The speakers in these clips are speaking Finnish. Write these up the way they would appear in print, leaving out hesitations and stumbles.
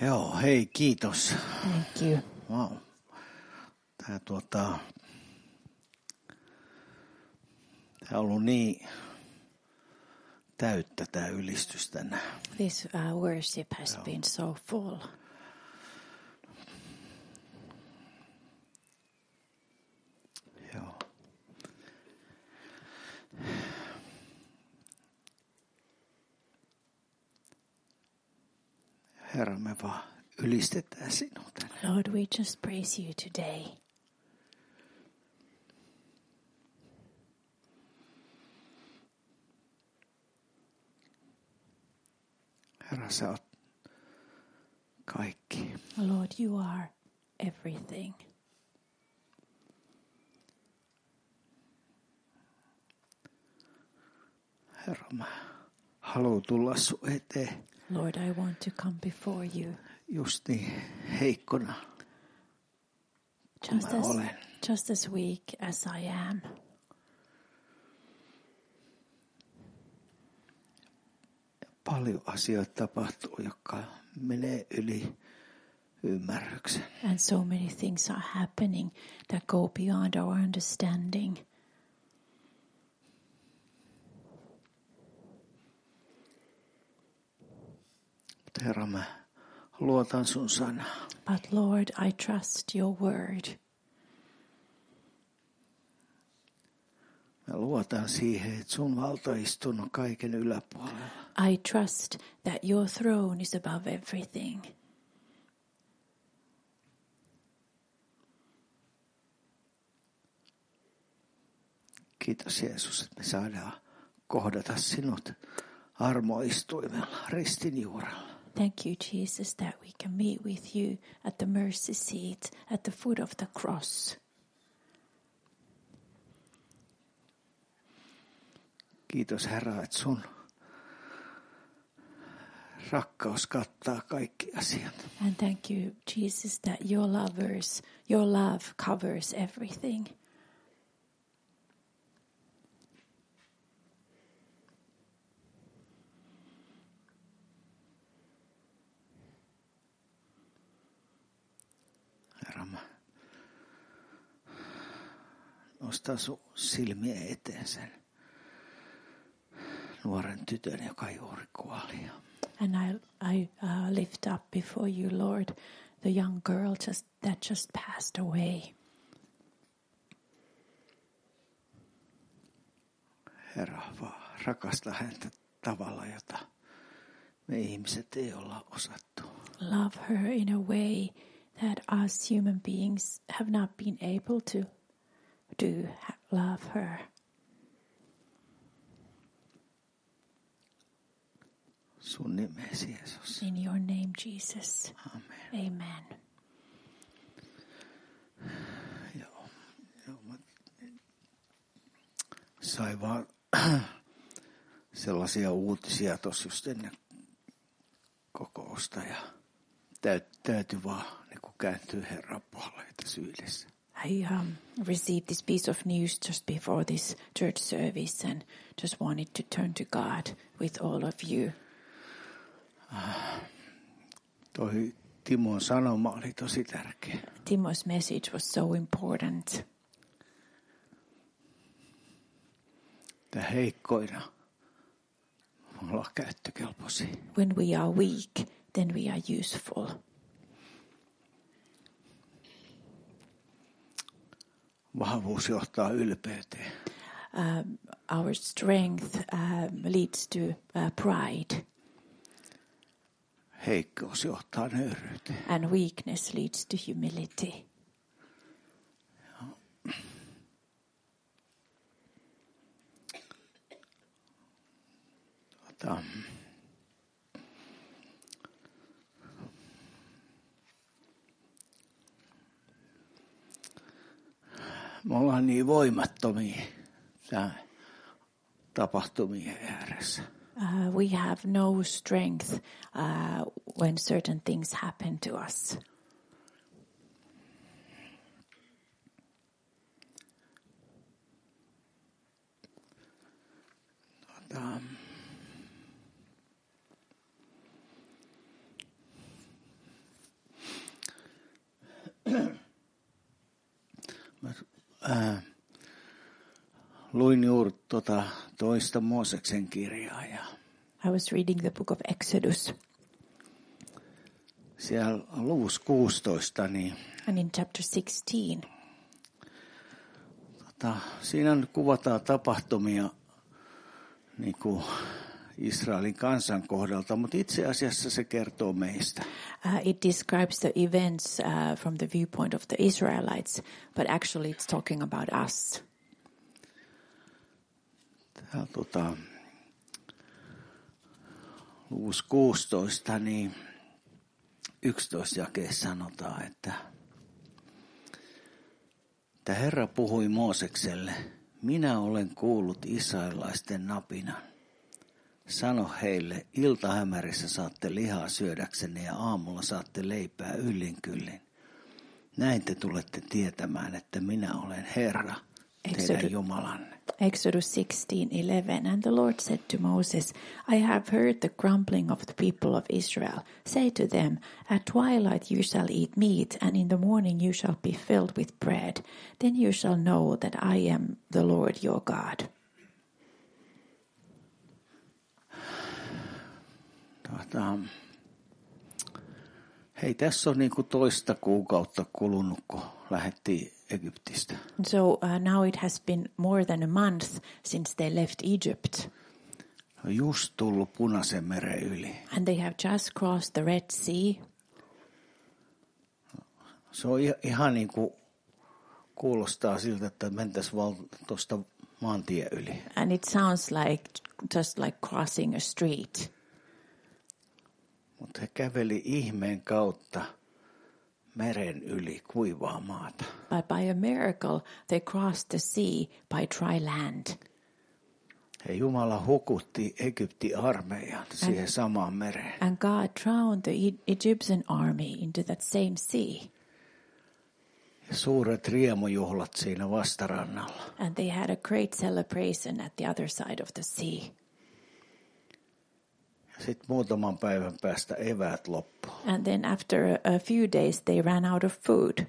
Joo, hei, kiitos. Thank you. Wow. Tämä on ollut niin täyttä tämä ylistys tänään. This worship has been so full. Joo. Herra, me vaan ylistetään sinua tänään. Lord, we just praise you today. Herra, sä oot kaikki. Lord, you are everything. Herra, mä haluan tulla sun eteen Lord, I want to come before you just niin heikkona kuin mä olen. just as weak as I am. Paljon asioita tapahtuu, jotka menee yli ymmärryksen. And so many things are happening that go beyond our understanding. Mutta Herra, mä luotan sun sanaa. But Lord, I trust your word. Mä luotan siihen, että sun valtaistun on kaiken yläpuolella. I trust that your throne is above everything. Kiitos Jeesus, että me saadaan kohdata sinut armoistuimella, ristin juurella. Thank you, Jesus, that we can meet with you at the mercy seat, at the foot of the cross. Kiitos Herra, että sun rakkaus kattaa kaikki asiat. And thank you, Jesus, that your love covers everything. Herra, mä nostan sun silmien eteen sen nuoren tytön, joka juuri kuoli. And I lift up before you, Lord, the young girl that just passed away. Herra, vaan rakasta häntä tavalla, jota me ihmiset ei olla osattu. Love her in a way that us human beings have not been able to love her. Sun nimesi, Jeesus. In your name, Jesus. Amen. Amen. Joo, mä sain vaan sellaisia uutisia tuossa just ennen kokousta ja täytyy vaan niin kääntyä Herran puolelle tässä yhdessä. I received this piece of news just before this church service and just wanted to turn to God with all of you. Toi Timon sanoma oli tosi tärkeä. Timo's message was so important. Että heikkoina me ollaan käyttökelpoisia. When we are weak, then we are useful. Vahvuus johtaa ylpeyteen. Our strength leads to pride. Heikkous johtaa nöyryyteen. And weakness leads to humility. Me ollaan niin voimattomia tapahtumien ääressä. We have no strength when certain things happen to us. Luin juuri toista Mooseksen kirjaa ja I was reading the book of Exodus. siellä luvussa 16, niin And in chapter 16, siinä kuvataan tapahtumia niin kuin Israelin kansan kohdalta, mutta itse asiassa se kertoo meistä. it describes the events from the viewpoint of the Israelites, but actually it's talking about us. Täällä luvussa 16, niin 11 jakeessa sanotaan, että Herra puhui Moosekselle, minä olen kuullut israelaisten napinan. Sano heille, iltahämärissä saatte lihaa syödäksenne ja aamulla saatte leipää yllin kyllin. Näin te tulette tietämään, että minä olen Herra, teidän Jumalanne. Exodus 16:11, and the Lord said to Moses, I have heard the grumbling of the people of Israel. Say to them, at twilight you shall eat meat, and in the morning you shall be filled with bread. Then you shall know that I am the Lord your God. Hei, tässä on niinku toista kuukautta kulunut, kun lähdettiin Egyptistä. So now it has been more than a month since they left Egypt. On just tullut Punaisen meren yli. And they have just crossed the Red Sea. Se on ihan niin kuin kuulostaa siltä, että mentäisiin vaan tuosta maantien yli. And it sounds like just like crossing a street. Mutta he käveli ihmeen kautta meren yli kuivaa maata. But by a miracle they crossed the sea by dry land. Ja Jumala hukutti Egyptin armeijan siihen samaan mereen. And God drowned the Egyptian army into that same sea. Ja suuret riemujuhlat siinä vastarannalla. And they had a great celebration at the other side of the sea. Sitten muutaman päivän päästä eväät loppu. And then after a few days they ran out of food.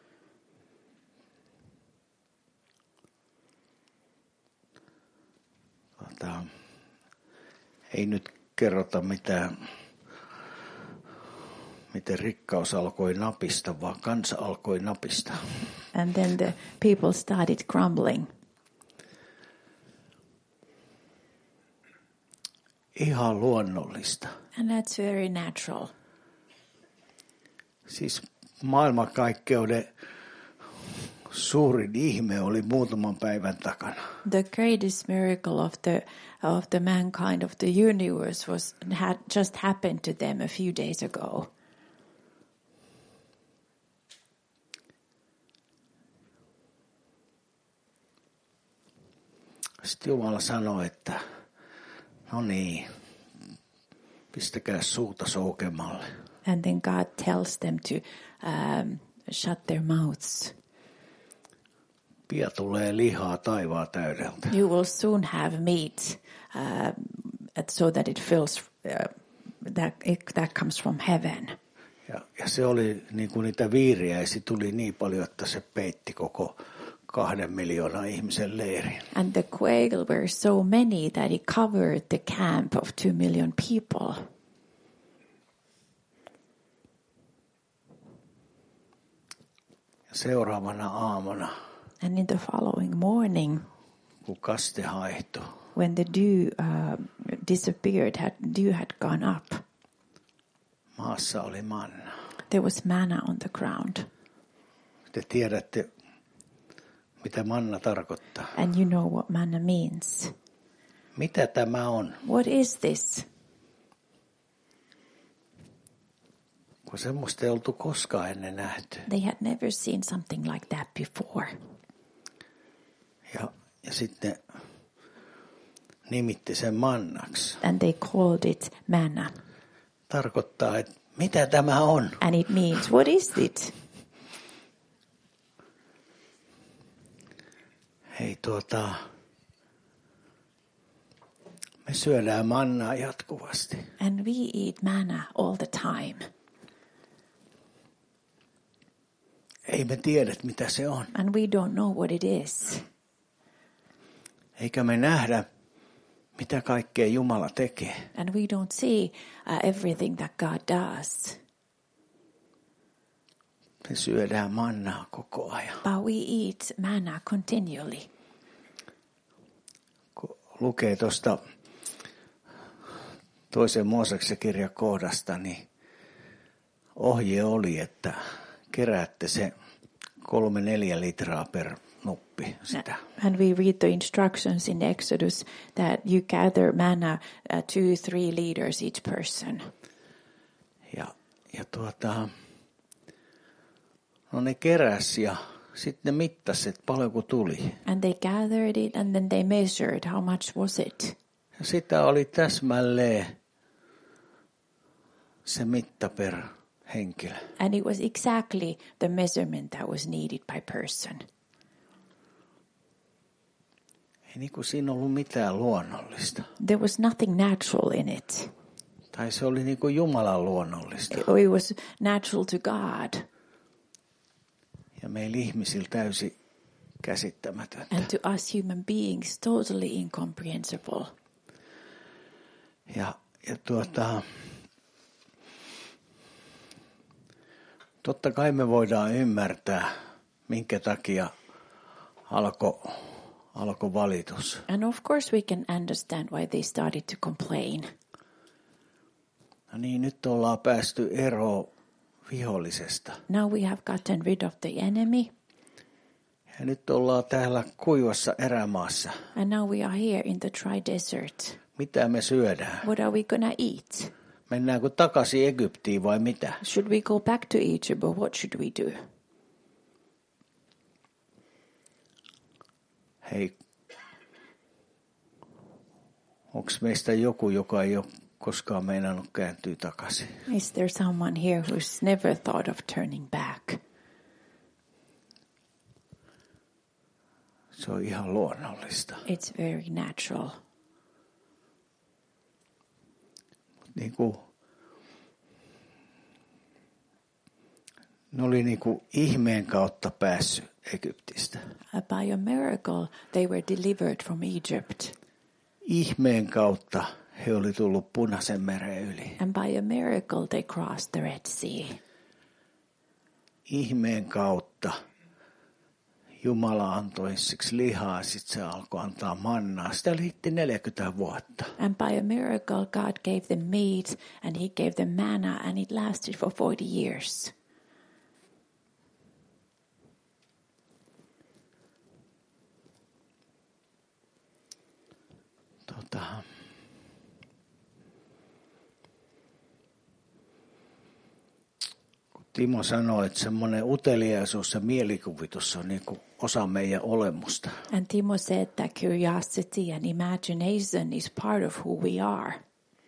Ei nyt kerrota mitään, miten rikkaus alkoi napista, vaan kansa alkoi napista. And then the people started grumbling. Ihan luonnollista. And that's very natural. Siis maailmankaikkeuden suurin ihme oli muutaman päivän takana. The greatest miracle of the mankind of the universe had just happened to them a few days ago. Sitten Jumala sanoi, että no niin, pistäkää suuta soukemalle. And then God tells them to shut their mouths. Pian tulee lihaa taivaa täydeltä. You will soon have meat so that it fills, that comes from heaven. Ja se oli niin kuin niitä viiriäisiä tuli niin paljon, että se peitti koko 2 miljoonan ihmisen leirin. And the quail were so many that it covered the camp of 2 million people. Ja seuraavana aamuna, And in the following morning, kun kaste haihtui, when the dew disappeared, dew had gone up, maassa oli manna. there was manna on the ground. Te tiedätte, mitä manna tarkoittaa. And you know what manna means. Mitä tämä on? What is this? Kun semmoista ei oltu koskaan ennen nähty. They had never seen something like that before. Ja sitten nimitti sen mannaksi. And they called it manna. Tarkoittaa, että mitä tämä on? And it means, what is it? Hei me syödään mannaa jatkuvasti. And we eat manna all the time. ei me tiedä, mitä se on. And we don't know what it is. Eikä me nähdä, mitä kaikkea Jumala tekee. And we don't see everything that God does. Me syödään mannaa koko ajan. But we eat manna continually. Kun lukee tuosta toisen Mooseksen kirjan kohdasta, niin ohje oli, että keräätte se 3-4 litraa per nuppi sitä. And we read the instructions in Exodus that you gather manna 2-3 liters each person. No ne keräs ja sitten ne mittasi, että paljonko tuli. And they gathered it and then they measured how much was it. Ja sitä oli täsmälleen se mitta per henkilö. And it was exactly the measurement that was needed by person. Ei niin kuin siinä ollut mitään luonnollista. There was nothing natural in it. Tai se oli niin kuin Jumalan luonnollista. It was natural to God. Ja meillä ihmisillä täysin käsittämätöntä. And to us human beings, totally incomprehensible. Ja totta kai me voidaan ymmärtää, minkä takia alkoi valitus. And of course we can understand why they started to complain. No niin, nyt ollaan päästy eroon vihollisesta. Now we have gotten rid of the enemy. Ja nyt ollaan täällä kuivassa erämaassa. And now we are here in the dry desert. Mitä me syödään? What are we gonna eat? Mennäänkö takaisin Egyptiin vai mitä? Should we go back to Egypt or what should we do? Hei, onko meistä joku, joka ei ole koskaan meinannut kääntyä takaisin? Is there someone here who's never thought of turning back? Se on ihan luonnollista. It's very natural. Ne oli ihmeen kautta päässyt Egyptistä. By a miracle, they were delivered from Egypt. Ihmeen kautta he oli tullut Punaisen meren yli. And by a miracle, they crossed the Red Sea. Ihmeen kautta Jumala antoi siksi lihaa, sitten se alkoi antaa mannaa. Sitä liitti 40 vuotta. And by a miracle, God gave them meat and he gave them manna and it lasted for 40 years. Timo sanoi, että semmoinen uteliaisuus ja mielikuvitus on niin kuin osa meidän olemusta. And Timo said that curiosity and imagination is part of who we are.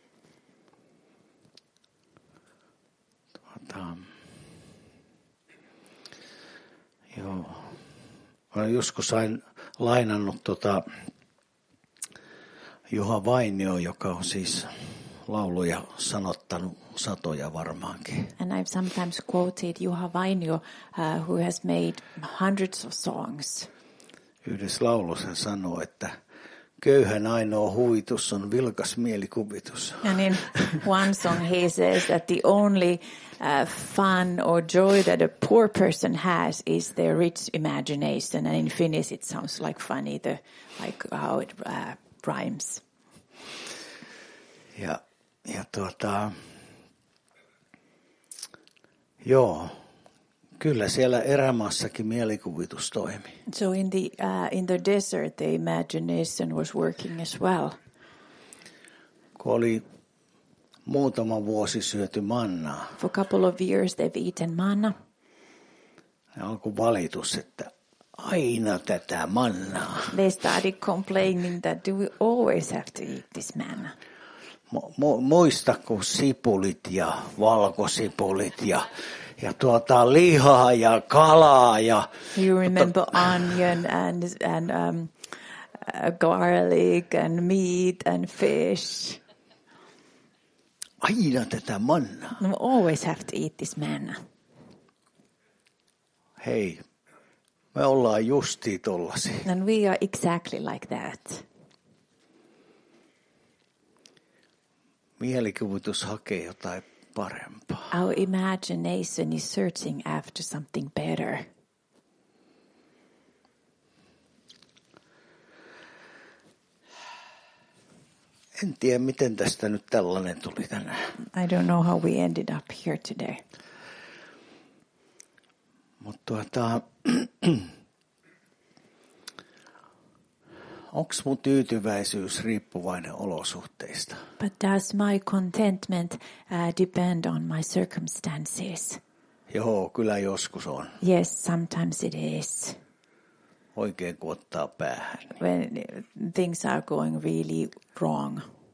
Joo. Olen joskus lainannut Juha Vainio, joka on siis lauluja sanottanut satoja varmaankin. And I've sometimes quoted Juha Vainio, who has made hundreds of songs. Yhdessä laulussa hän sanoo, että köyhän ainoa huvitus on vilkas mielikuvitus. And in one song he says that the only fun or joy that a poor person has is their rich imagination. And in Finnish it sounds like funny, like how it rhymes. Joo, kyllä siellä erämaassakin mielikuvitus toimi. So in the desert the imagination was working as well. Kun oli muutama vuosi syöty mannaa. For a couple of years they've eaten manna. Ja alkoi valitus, että aina tätä mannaa. They started complaining that do we always have to eat this manna? Muistako sipulit ja valkosipulit ja lihaa ja kalaa ja you remember onion and garlic and meat and fish. Aina tätä mannaa. We always have to eat this manna. hei, me ollaan justii tollasia. And we are exactly like that. Mielikuvitus hakee jotain parempaa. Our imagination is searching after something better. En tiedä, miten tästä nyt tällainen tuli tänään. I don't know how we ended up here today. Mutta onko mun tyytyväisyys riippuvainen olosuhteista? But does my contentment depend on my circumstances? Joo, kyllä joskus on. Yes, sometimes it is. Oikein kun ottaa päähän. When things are going really wrong.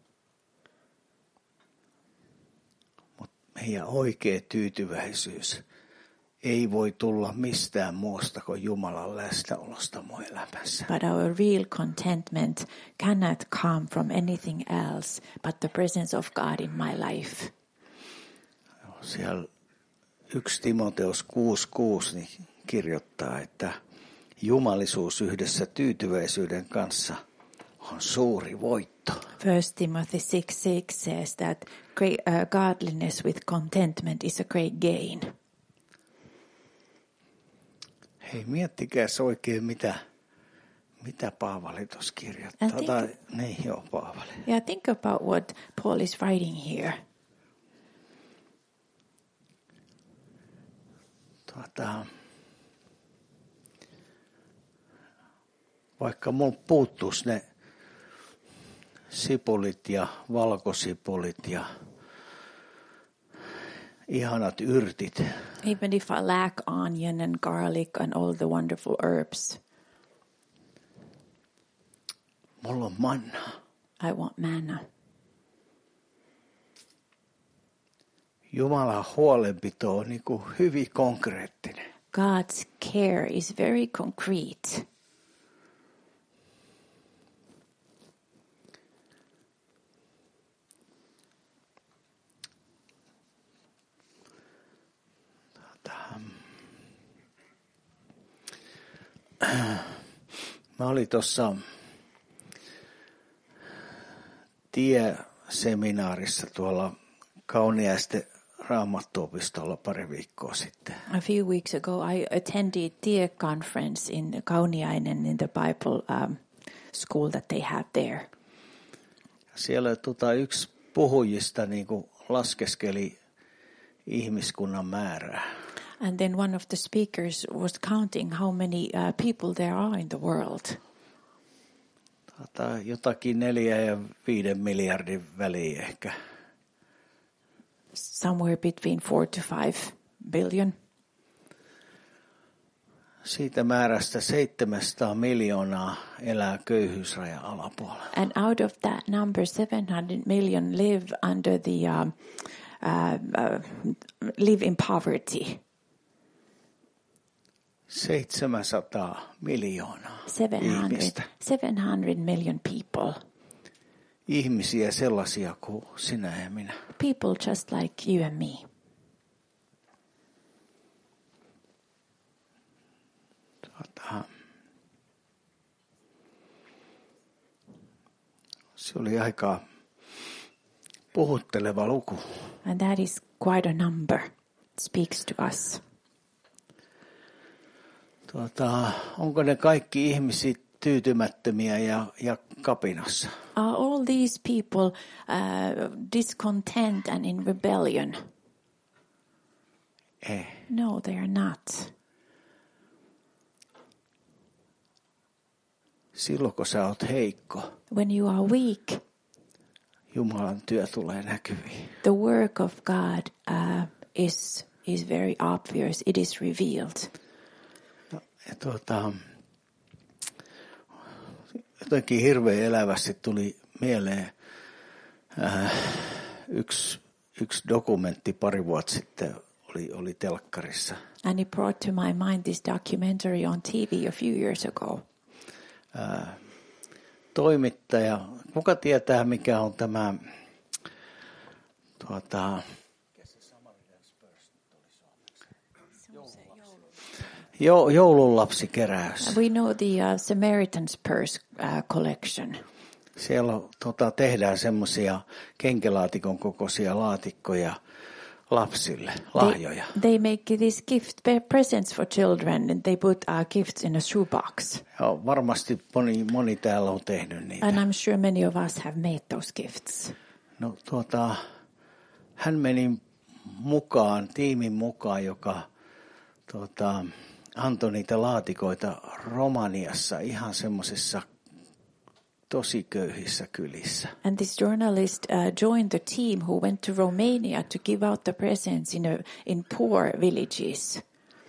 Mutta meidän oikea tyytyväisyys ei voi tulla mistään muusta kuin Jumalan läsnäolosta mun elämässä. But our real contentment cannot come from anything else but the presence of God in my life. Siellä 1 Timoteus 6:6 niin kirjoittaa, että jumalisuus yhdessä tyytyväisyyden kanssa on suuri voitto. 1 Timothy 6:6 says that godliness with contentment is a great gain. Hei, miettikääs oikein, mitä Paavali tuossa kirjoittaa. Paavali. Yeah, think about what Paul is writing here. Vaikka mulla puuttuisi ne sipulit ja valkosipulit ja ihanat yrtit. Even if I lack onion and garlic and all the wonderful herbs. Mulla on manna. I want manna. Jumalan huolenpito on niin kuin hyvin konkreettinen. God's care is very concrete. Mä olin tuossa tieseminaarissa tuolla Kauniaisten Raamattuopistolla pari viikkoa sitten. A few weeks ago I attended TIE conference in Kauniainen in the Bible school that they have there. Siellä yksi puhujista niin kuin laskeskeli ihmiskunnan määrää. And then one of the speakers was counting how many people there are in the world. Jotakin 4 ja 5 miljardin väliin ehkä. Somewhere between 4 to 5 billion. Siitä määrästä 700 miljoonaa elää köyhyysrajan alapuolella. And out of that number, 700 million live under the live in poverty. 700 miljoonaa ihmistä. 700 million people. Ihmisiä sellaisia kuin sinä ja minä. People just like you and me. Se oli aika puhutteleva luku. And that is quite a number. It speaks to us. Onko ne kaikki ihmiset tyytymättömiä ja kapinassa? Are all these people discontent and in rebellion? Ei. No, they are not. Silloin kun sä oot heikko, When you are weak, Jumalan työ tulee näkyviin. the work of God is very obvious. It is revealed. Jotenkin hirveän elävästi tuli mieleen yksi dokumentti pari vuotta sitten oli telkkarissa. And it brought to my mind this documentary on TV a few years ago. Toimittaja, kuka tietää mikä on tämä Joululapsikeräys. We know the Samaritan's Purse collection. Siellä tehdään semmoisia kenkelaatikon kokoisia laatikkoja lapsille, lahjoja. They make these presents for children and they put gifts in a shoebox. Ja varmasti moni täällä on tehnyt niitä. And I'm sure many of us have made those gifts. No hän meni tiimin mukaan, joka antoi niitä laatikoita Romaniassa ihan semmoisissa tosi köyhissä kylissä. And this journalist joined the team who went to Romania to give out the presents in poor villages.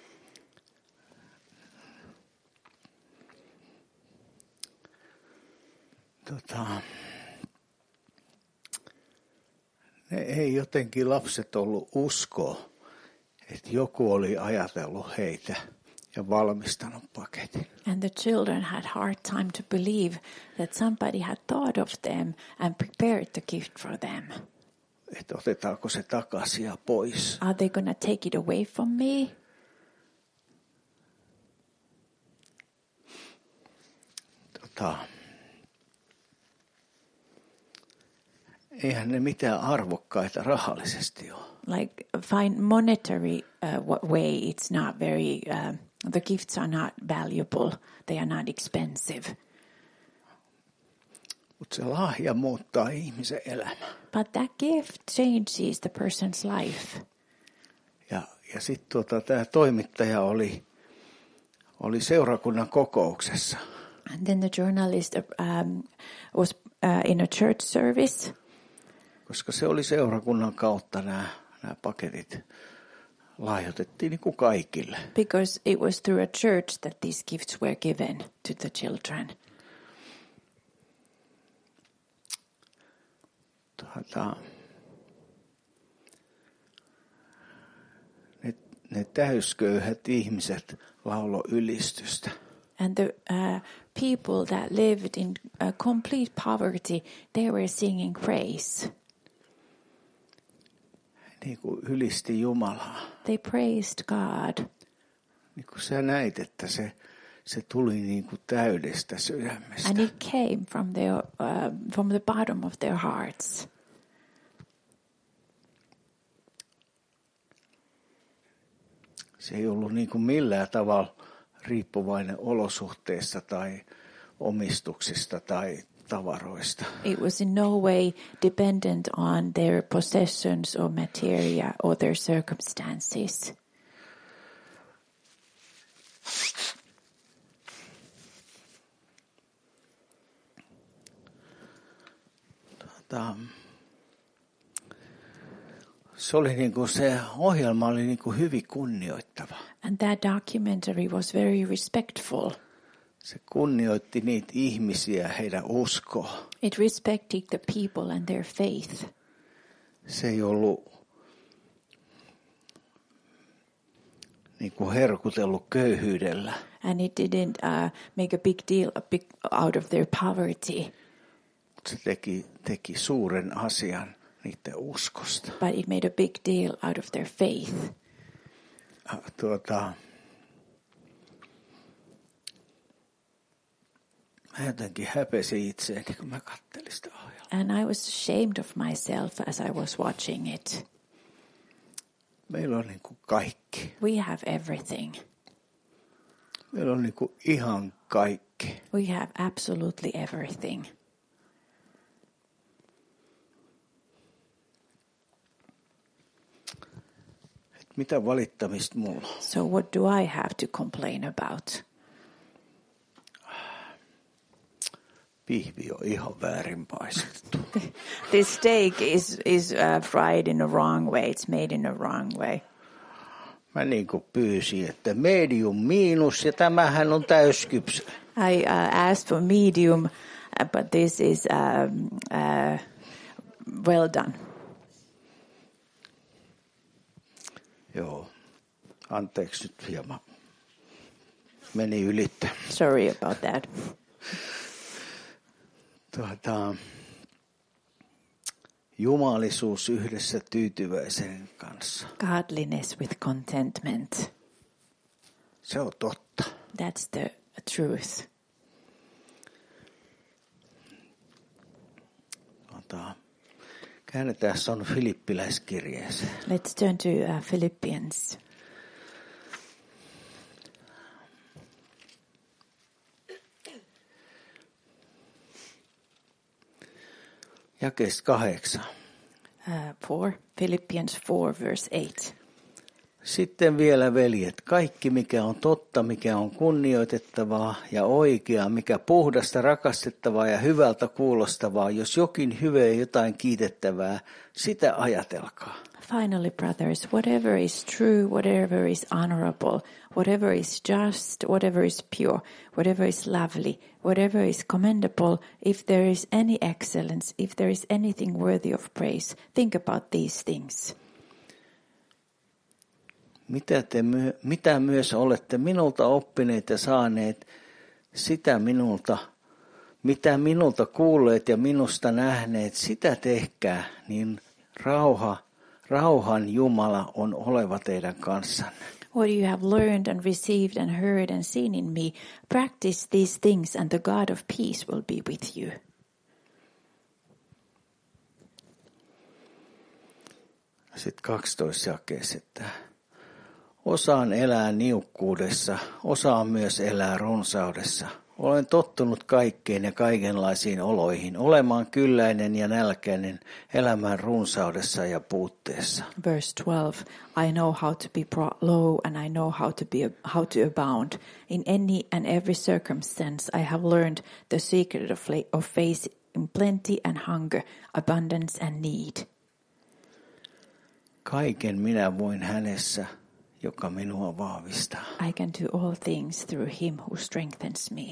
Ne ei jotenkin lapset ollut uskoa, että joku oli ajatellut heitä ja valmistanut paketin. And the children had hard time to believe that somebody had thought of them and prepared the gift for them. Että otetaanko se takaisin ja pois. Are they going to take it away from me? Eihän ne mitään arvokkaita rahallisesti ole. Like find monetary way, it's not very, the gifts are not valuable, they are not expensive. Mutta se lahja muuttaa ihmisen elämää. But that gift changes the person's life. Ja sitten tämä toimittaja oli seurakunnan kokouksessa. And then the journalist was in a church service. Koska se oli seurakunnan kautta nämä paketit lahjoitettiin niin kuin kaikille. Because it was through a church that these gifts were given to the children. Ne täysköyhät ihmiset laulo ylistystä. And the people that lived in complete poverty, they were singing praise. Niin kuin ylisti Jumalaa. They praised God. Niin kuin sä näit, että se tuli niin kuin täydestä sydämestä. And it came from the bottom of their hearts. Se ei ollut niin kuin millään tavalla riippuvainen olosuhteista tai omistuksista tai tavaroista. It was in no way dependent on their possessions or materia or their circumstances. Se ohjelma oli niin kuin hyvin kunnioittava. And that documentary was very respectful. Se kunnioitti niitä ihmisiä, heidän uskoa. It respected the people and their faith. Se ei ollut niin kuin herkutellut köyhyydellä. And it didn't make a big deal out of their poverty. Se teki suuren asian niiden uskosta. But it made a big deal out of their faith. Mä jotenkin häpesin itseäni, kun mä kattelin sitä ohjelmaa. And I was ashamed of myself as I was watching it. Meillä on niin kuin kaikki. We have everything. Meillä on niin kuin ihan kaikki. We have absolutely everything. Mitä valittamista mulla on? So what do I have to complain about? Pihvi on ihan väärin paistettu. This steak is fried in a wrong way. It's made in a wrong way. Mä niin kuin pyysin, että medium miinus ja tämähän on täyskypsä. I asked for medium, but this is well done. Joo, anteeksi nyt hieman. Meni ylittä. Sorry about that. Jumalisuus yhdessä tyytyväisen kanssa. Godliness with contentment. Se on totta. That's the truth. Käännetään on Filippiläiskirjeeseen. Let's turn to Philippians. Jakeesta 8. 4. Philippians 4 verse 8. Sitten vielä veljet, kaikki mikä on totta, mikä on kunnioitettavaa ja oikeaa, mikä puhdasta, rakastettavaa ja hyvältä kuulostavaa, jos jokin hyvä ja jotain kiitettävää, sitä ajatelkaa. Finally, brothers, whatever is true, whatever is honorable, whatever is just, whatever is pure, whatever is lovely, whatever is commendable, if there is any excellence, if there is anything worthy of praise, think about these things. Mitä myös olette minulta oppineet ja saaneet, sitä mitä minulta kuulleet ja minusta nähneet, sitä tehkää, niin rauhan Jumala on oleva teidän kanssanne. What you have learned and received and heard and seen in me, practice these things and the God of peace will be with you. Sitten 12 jakeessa, että osaan elää niukkuudessa, osaan myös elää runsaudessa. Olen tottunut kaikkeen ja kaikenlaisiin oloihin, olemaan kylläinen ja nälkäinen, elämään runsaudessa ja puutteessa. Verse 12, I know how to be brought low and I know how to abound. In any and every circumstance I have learned the secret of faith in plenty and hunger, abundance and need. Kaiken minä voin hänessä, joka minua vahvistaa. I can do all things through him who strengthens me.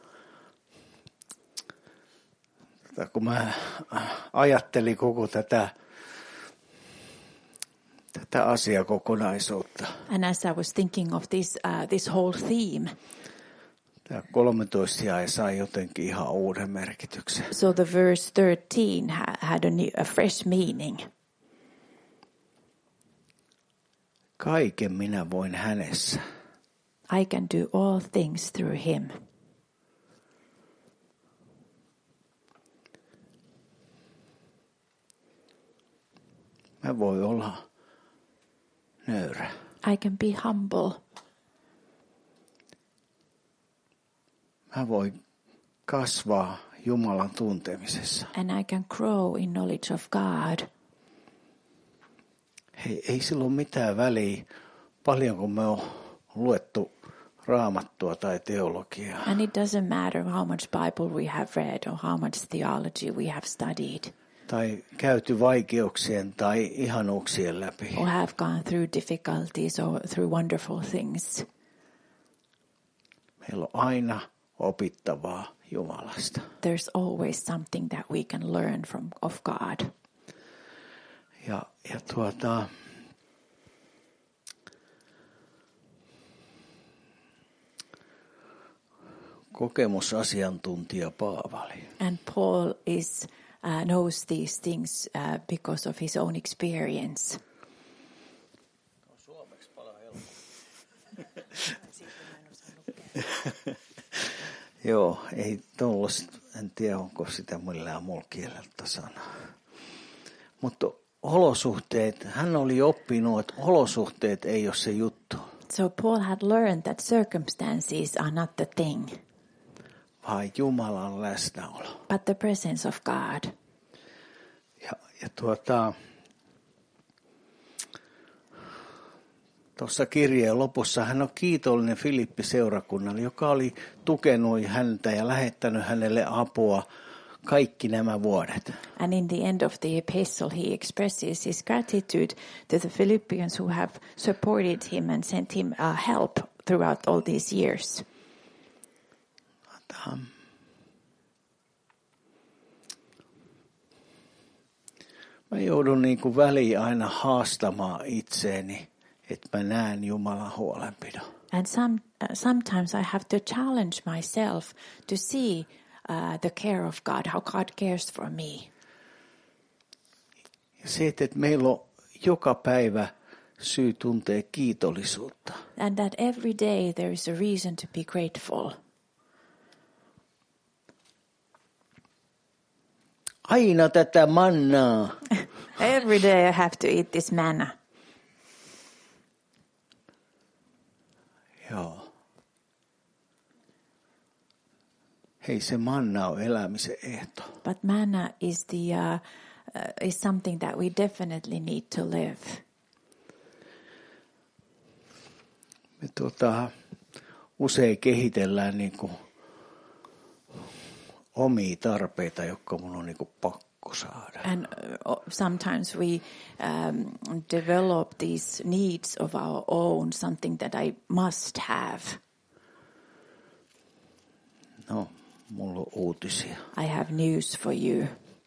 Kun mä ajattelin koko tätä asiakokonaisuutta. And as I was thinking of this whole theme, tämä 13 jae sai jotenkin ihan uuden merkityksen. So the verse 13 had a fresh meaning. Kaiken minä voin hänessä. I can do all things through him. Mä voin olla nöyrä. I can be humble. Mä voin kasvaa Jumalan tuntemisessa. And I can grow in knowledge of God. Hei, ei sillä ole mitään väliä, paljonko me on luettu raamattua tai teologiaa. And it doesn't matter how much Bible we have read or how much theology we have studied. Tai käyty vaikeuksien tai ihanuuksien läpi. Or have gone through difficulties or through wonderful things. Meillä on aina opittavaa Jumalasta. There's always something that we can learn of God. Ja kokemusasiantuntija Paavali. And Paul knows these things because of his own experience. Suomeksi palaa Joo, ei tuollaista, en tiedä onko sitä millään muulla kielellä sanaa. Mutta olosuhteet, hän oli oppinut, että olosuhteet ei ole se juttu. So Paul had learned that circumstances are not the thing. Vaan Jumalan läsnäolo. But the presence of God. Tuossa kirjeen lopussa hän on kiitollinen Filippi-seurakunnalle, joka oli tukenut häntä ja lähettänyt hänelle apua kaikki nämä vuodet. And in the end of the epistle he expresses his gratitude to the Philippians who have supported him and sent him help throughout all these years. Mä joudun niin kuin väliin aina haastamaan itseeni, että mä näen Jumalan huolenpidon. And sometimes I have to challenge myself to see the care of God, how God cares for me. Ja se, että meillä on joka päivä syy tuntea kiitollisuutta. And that every day there is a reason to be grateful. Aina tätä mannaa. Every day I have to eat this manna. Joo. Hei, se manna on elämisen ehto. But manna is is something that we definitely need to live. Me usein kehitellään niinku omia tarpeita, jotka mun on niinku pakko saada. And sometimes we develop these needs of our own, something that I must have. No, mulla on uutisia. I have news for you.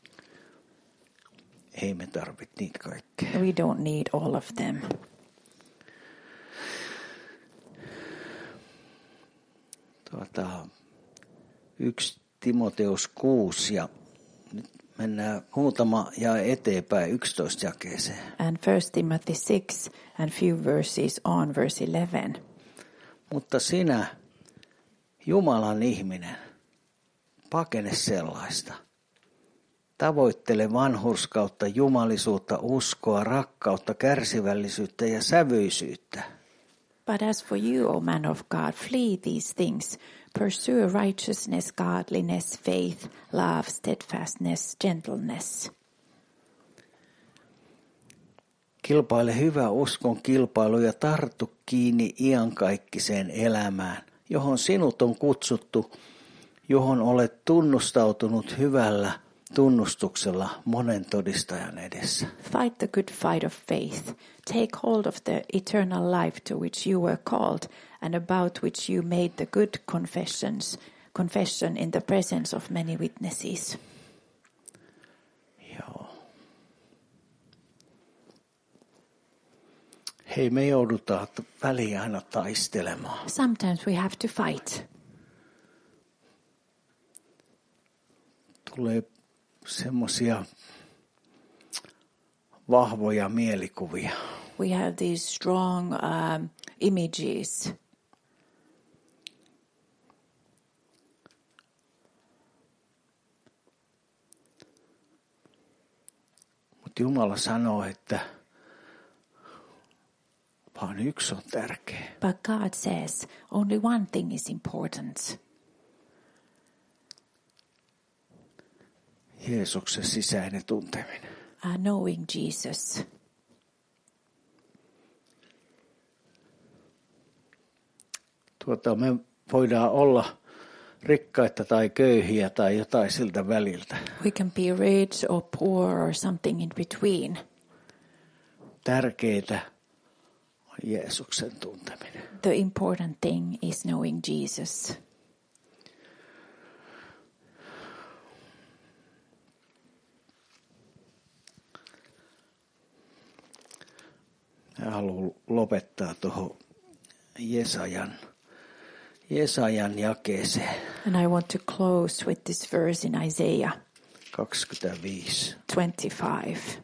Ei me tarvitse niitä kaikkea. We don't need all of them. Yksi Timoteus 6 ja nyt mennään muutama jae eteenpäin 11 jakeeseen. And 1 Timothy 6 and few verses on verse 11. Mutta sinä, Jumalan ihminen, pakene sellaista. Tavoittele vanhurskautta, jumalisuutta, uskoa, rakkautta, kärsivällisyyttä ja sävyisyyttä. But as for you, O man of God, flee these things. Pursue righteousness, godliness, faith, love, steadfastness, gentleness. Kilpaile hyvä uskon kilpailu ja tartu kiinni iankaikkiseen elämään, johon sinut on kutsuttu, johon olet tunnustautunut hyvällä tunnustuksella monen todistajan edessä. Fight the good fight of faith. Take hold of the eternal life to which you were called and about which you made the good confession in the presence of many witnesses. Joo. Hei, me joudutaan väliin aina taistelemaan. Sometimes we have to fight. Tulee semmoisia vahvoja mielikuvia. We have these strong images. Mutta Jumala sanoo, että vaan yksi on tärkeä. But God says only one thing is important. Jeesuksen sisäinen tunteminen. Knowing Jesus. Me voidaan olla rikkaita tai köyhiä tai jotain siltä väliltä. We can be rich or poor or something in between. Tärkeää on Jeesuksen tunteminen. The important thing is knowing Jesus. Mä haluan lopettaa tuohon Jesajan jakeeseen. And I want to close with this verse in Isaiah 25. 25.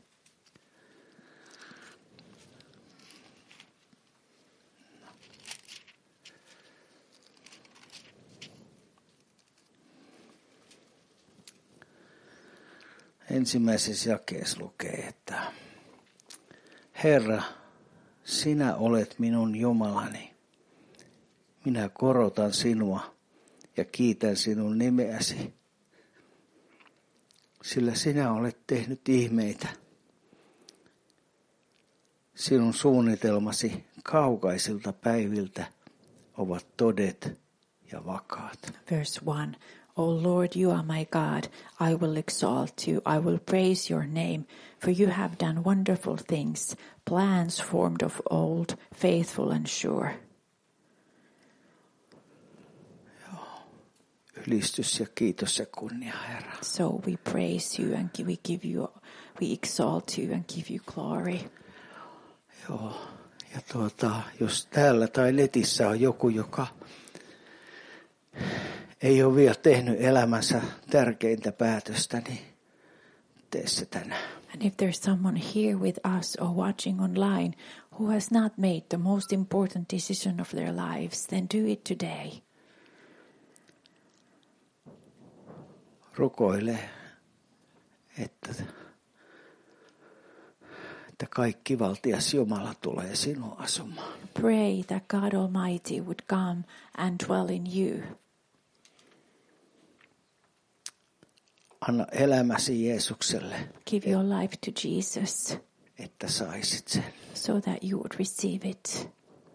Ensimmäisessä jakeessa lukee, että Herra, sinä olet minun Jumalani. Minä korotan sinua ja kiitän sinun nimeäsi, sillä sinä olet tehnyt ihmeitä. Sinun suunnitelmasi kaukaisilta päiviltä ovat todet ja vakaat. Verse 1. O Lord, you are my God. I will exalt you. I will praise your name, for you have done wonderful things, plans formed of old, faithful and sure. Ylistys ja kiitos ja kunnia, Herra. So we praise you and we exalt you and give you glory. Joo. Ja jos täällä tai netissä on joku, joka ei ole vielä tehnyt elämänsä tärkeintä päätöstä, niin tee se tänään. And if there's someone here with us or watching online who has not made the most important decision of their lives, then do it today. Rukoile, että kaikki valtias Jumala tulee sinua asumaan. Pray that God Almighty would come and dwell in you. Anna elämäsi Jeesukselle, Give your life to Jesus että saisit sen. so that you would receive it.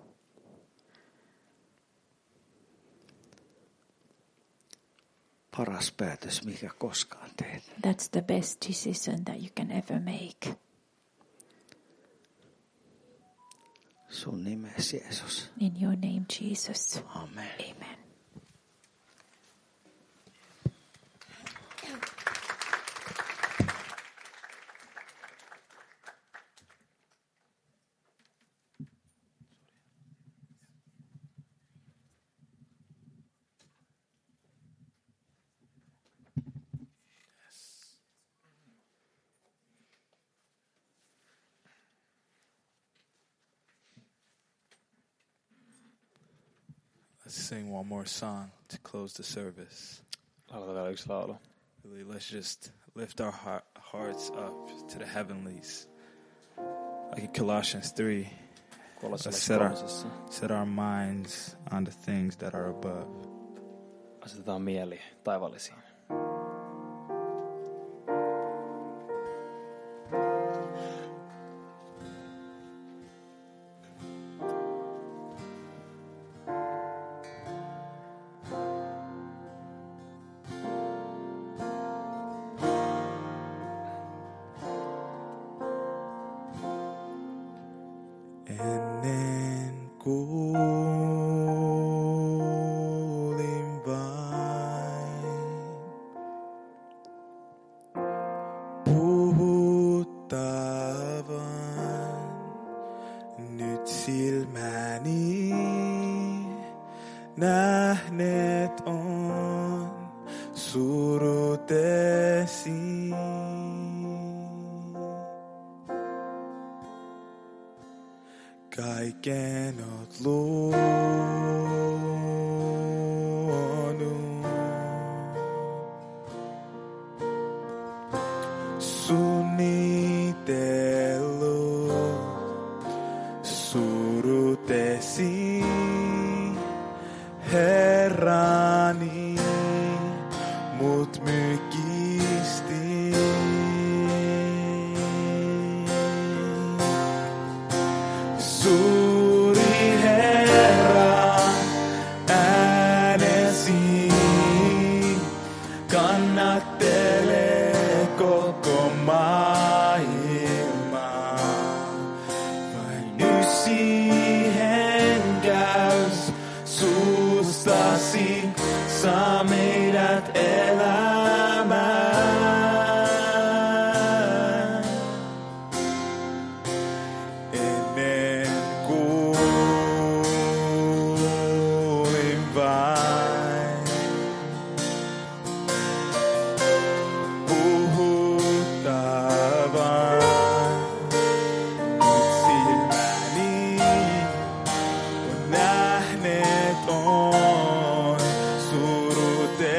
Paras päätös, mikä koskaan teet. That's the best decision that you can ever make. Sun nimesi Jeesus. In your name, Jesus. Amen. Amen. Let's sing one more song to close the service. Lauletaan vielä yksi laulu. Really, let's just lift our hearts up to the heavenlies. Like in Colossians 3, let's set our minds on the things that are above. Asetetaan mieli taivaallisiin. Ennen kuulin vain puhuttavan, nyt silmäni nähneet on surutesi. Kaiken oot luonut, suunnitellut surutesi, Herrani, mut mykisti. Suuri Herra, äänesi kannattelee koko maailmaa. Vain yksi henkäys suustasi saa meidät elämään. Ennen kuulin vain puhuttavan, nyt silmäni on nähneet on surutesi.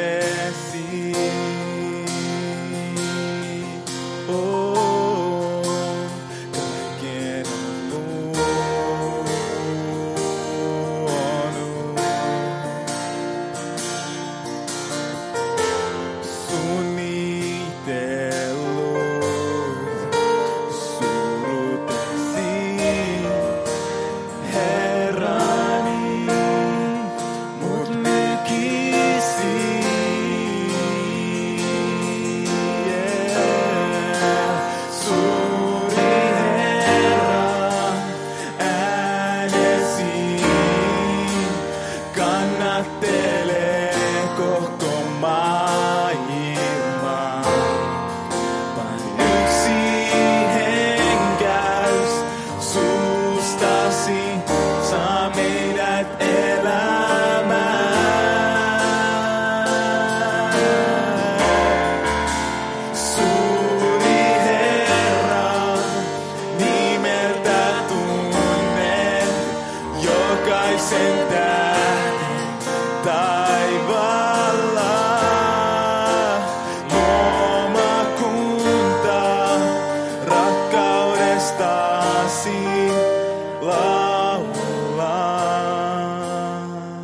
jokaisen tähden taivaalla. Luomakunta rakkaudestasi laulaa.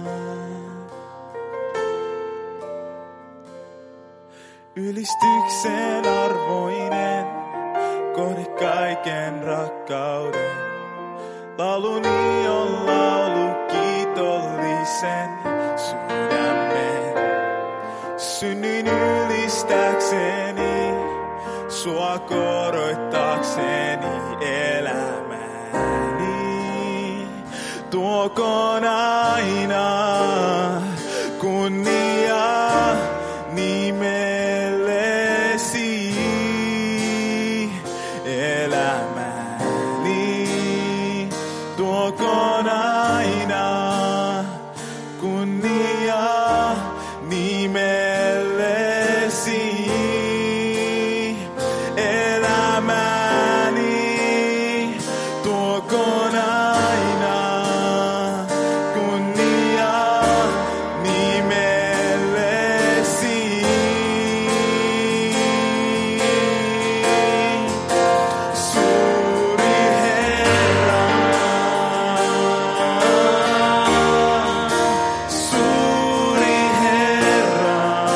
Ylistyksen arvoinen, kohde kaiken rakkauden. Lauluni on laulu kiitollisen sydämen. Synnyin ylistääkseni, sua koroittaakseni elämäni. Tuokoon aina kunnia nimellesi elämäni. Tuokoon aina kunnia nimellesi elämäni. Tuokoon aina kunnia nimellesi. Suuri Herra, suuri Herra,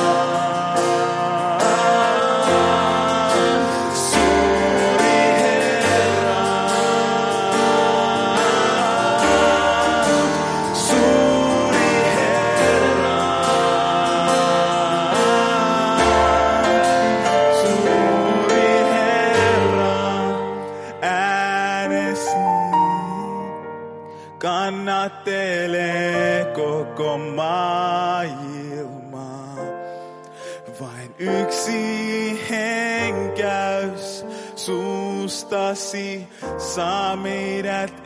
suuri Herra, suuri Herra, suuri Herra, äänesi kannattelee koko maailmaa. Vain yksi henkäys suustasi saa meidät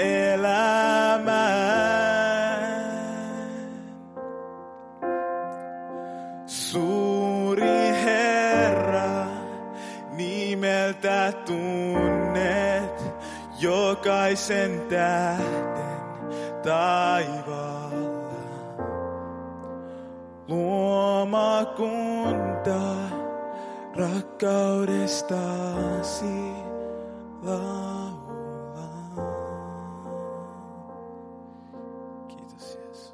elämään. Suuri Herra, nimeltä tunnet jokaisen tähden taivaalla. Luomakunta rakkaudestasi laulaa. Kiitos Jeesus.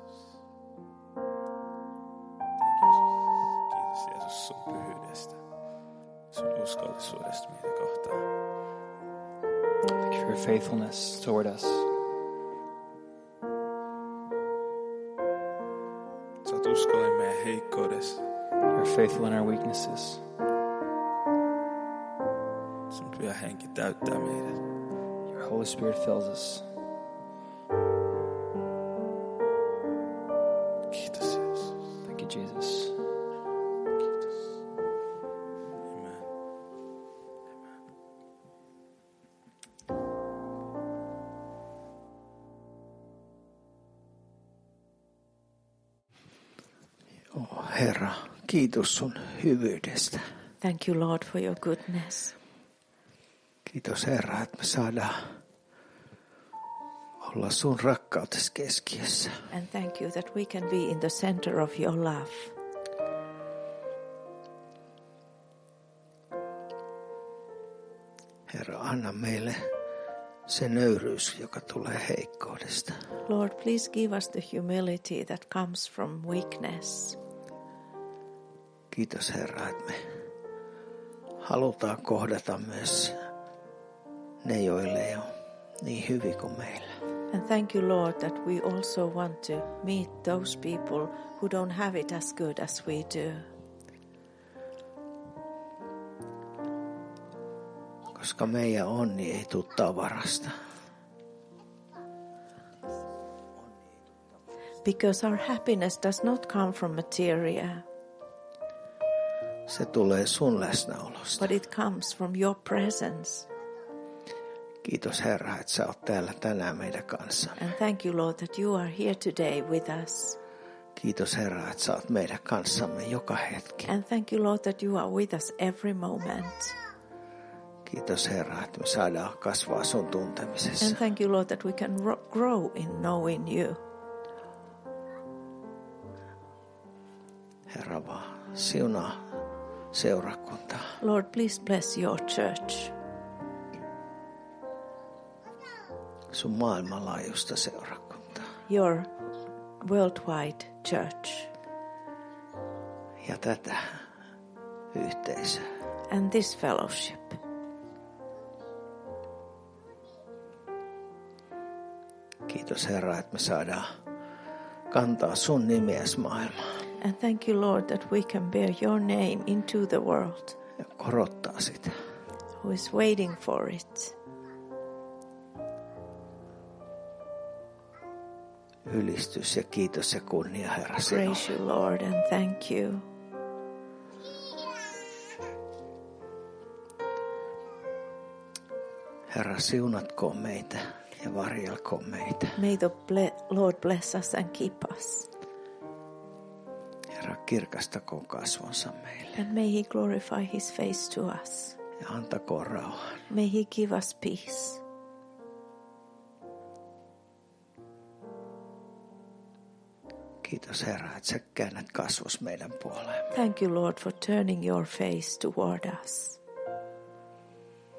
Kiitos Jeesus sun pyhyydestä, sun uskollisuudesta meitä kohtaan. Thank you for your faithfulness toward us. Sä oot uskollinen meidän heikkoudessa. You're faithful in our weaknesses. Sun pyhä henki täyttää meidät. Your Holy Spirit fills us. Kiitos Jeesus. Thank you, Jesus. Kiitos. Amen. Herra, kiitos sun hyvyydestä. Thank you, Lord, for your goodness. Kiitos Herra, että me saadaan olla sun rakkautesi keskiössä. And thank you that we can be in the center of your love. Herra, anna meille se nöyryys, joka tulee heikkoudesta. Lord, please give us the humility that comes from weakness. Kiitos Herra, että me halutaan kohdata myös ne, joille ei ole niin hyvin kuin meillä. And thank you, Lord, that we also want to meet those people who don't have it as good as we do. Koska meidän onni ei tule tavarasta. Because our happiness does not come from material, Se tulee sun läsnäolosta. but it comes from your presence. Kiitos Herra, että sä oot täällä tänään meidän kanssa. And thank you, Lord, that you are here today with us. Kiitos Herra, että sä oot meidän kanssamme joka hetki. And thank you, Lord, that you are with us every moment. Kiitos Herra, että me saadaan kasvaa sun And tuntemisessa. thank you, Lord, that we can grow in knowing you. Herra vaan siunaa seurakuntaa. Lord, please bless your church, Sun maailmanlaajuista seurakuntaa. your worldwide church, Ja tätä yhteisöä. and this fellowship. Kiitos Herra, että me saadaan kantaa sun nimeäsi maailmaan. And thank you, Lord, that we can bear your name into the world, Ja korottaa sitä. who is waiting for it. Ylistys ja kiitos ja kunnia Herra Praise sinulle. you, Lord, and thank you. Herra siunatkoon meitä ja varjelkoon meitä. May the Lord bless us and keep us. Herra kirkastakoon kasvonsa meille And may he glorify his face to us. ja antakoon rauhan. May he give us peace. Kiitos Herra, että sä käännät kasvos meidän puoleen. Thank you, Lord, for turning your face toward us.